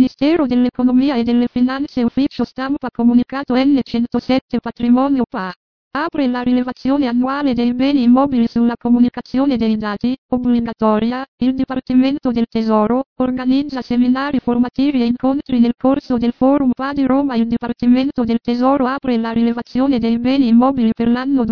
Ministero dell'Economia e delle Finanze Ufficio Stampa Comunicato N107 Patrimonio PA. Apre la rilevazione annuale dei beni immobili sulla comunicazione dei dati, obbligatoria. Il Dipartimento del Tesoro organizza seminari formativi e incontri nel corso del Forum PA di Roma. Il Dipartimento del Tesoro apre la rilevazione dei beni immobili per l'anno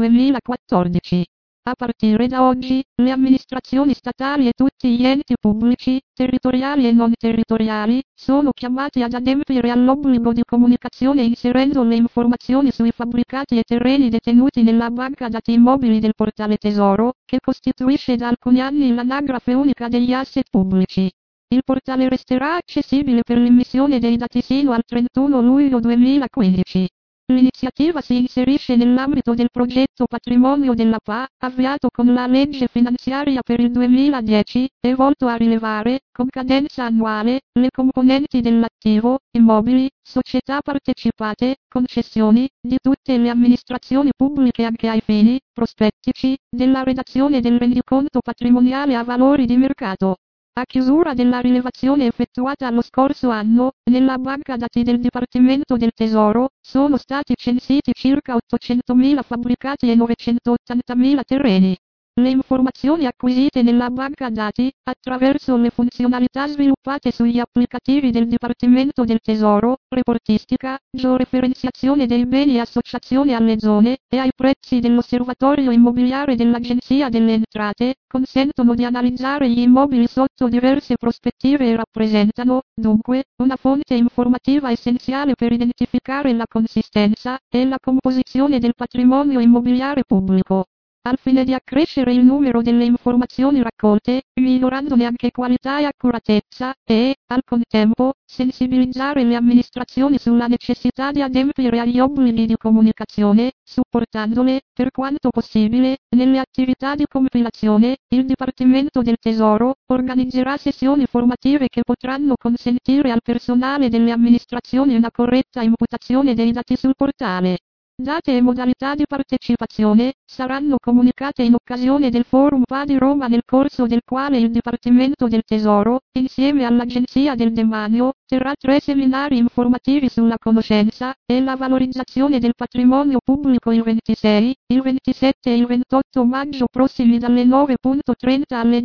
2014. A partire da oggi, le amministrazioni statali e tutti gli enti pubblici, territoriali e non territoriali, sono chiamati ad adempiere all'obbligo di comunicazione inserendo le informazioni sui fabbricati e terreni detenuti nella banca dati immobili del portale Tesoro, che costituisce da alcuni anni l'anagrafe unica degli asset pubblici. Il portale resterà accessibile per l'immissione dei dati sino al 31 luglio 2015. L'iniziativa si inserisce nell'ambito del progetto Patrimonio della PA, avviato con la legge finanziaria per il 2010, e volto a rilevare, con cadenza annuale, le componenti dell'attivo, immobili, società partecipate, concessioni, di tutte le amministrazioni pubbliche anche ai fini, prospettici, della redazione del rendiconto patrimoniale a valori di mercato. A chiusura della rilevazione effettuata lo scorso anno, nella banca dati del Dipartimento del Tesoro, sono stati censiti circa 800.000 fabbricati e 980.000 terreni. Le informazioni acquisite nella banca dati, attraverso le funzionalità sviluppate sugli applicativi del Dipartimento del Tesoro, reportistica, georeferenziazione dei beni e associazione alle zone, e ai prezzi dell'osservatorio immobiliare dell'Agenzia delle Entrate, consentono di analizzare gli immobili sotto diverse prospettive e rappresentano, dunque, una fonte informativa essenziale per identificare la consistenza e la composizione del patrimonio immobiliare pubblico. Al fine di accrescere il numero delle informazioni raccolte, migliorandone anche qualità e accuratezza, e, al contempo, sensibilizzare le amministrazioni sulla necessità di adempiere agli obblighi di comunicazione, supportandole, per quanto possibile, nelle attività di compilazione, il Dipartimento del Tesoro organizzerà sessioni formative che potranno consentire al personale delle amministrazioni una corretta imputazione dei dati sul portale. Date e modalità di partecipazione saranno comunicate in occasione del Forum PA di Roma, nel corso del quale il Dipartimento del Tesoro, insieme all'Agenzia del Demanio, terrà 3 seminari informativi sulla conoscenza e la valorizzazione del patrimonio pubblico il 26, il 27 e il 28 maggio prossimi dalle 9.30 alle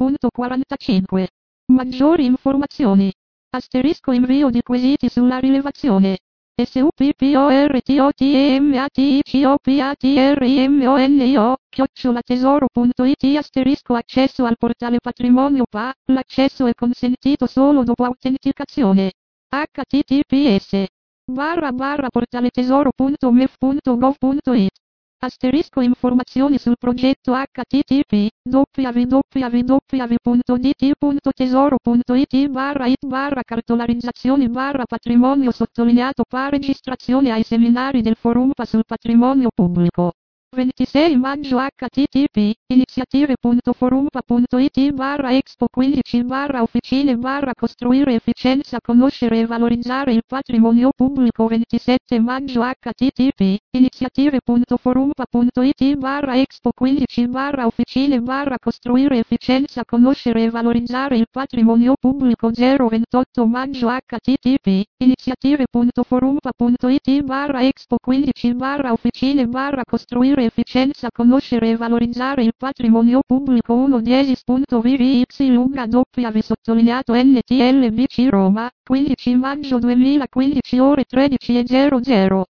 10.45. Maggiori informazioni. Asterisco invio di quesiti sulla rilevazione. supportpatrimonio@tesoro.it Accesso al portale Patrimonio PA, l'accesso è consentito solo dopo autenticazione. https://portaletesoro.mef.gov.it Informazioni sul progetto http www.dt.tesoro.it/it/cartolarizzazioni/patrimonio sottolineato PA Registrazione ai seminari del Forum PA sul patrimonio pubblico. 26 maggio http iniziative.forumpa.it/expo 15/officine/costruire efficienza conoscere e valorizzare il patrimonio pubblico 27 maggio http iniziative.forumpa.it/expo 15/officine/costruire efficienza conoscere e valorizzare il patrimonio pubblico 028 maggio http iniziative.forumpa.it/expo 15/officine/costruire efficienza conoscere e valorizzare il patrimonio pubblico 1-vvx lunga W sottolineato NTLBC Roma, 15 maggio 2015 ore 13:00.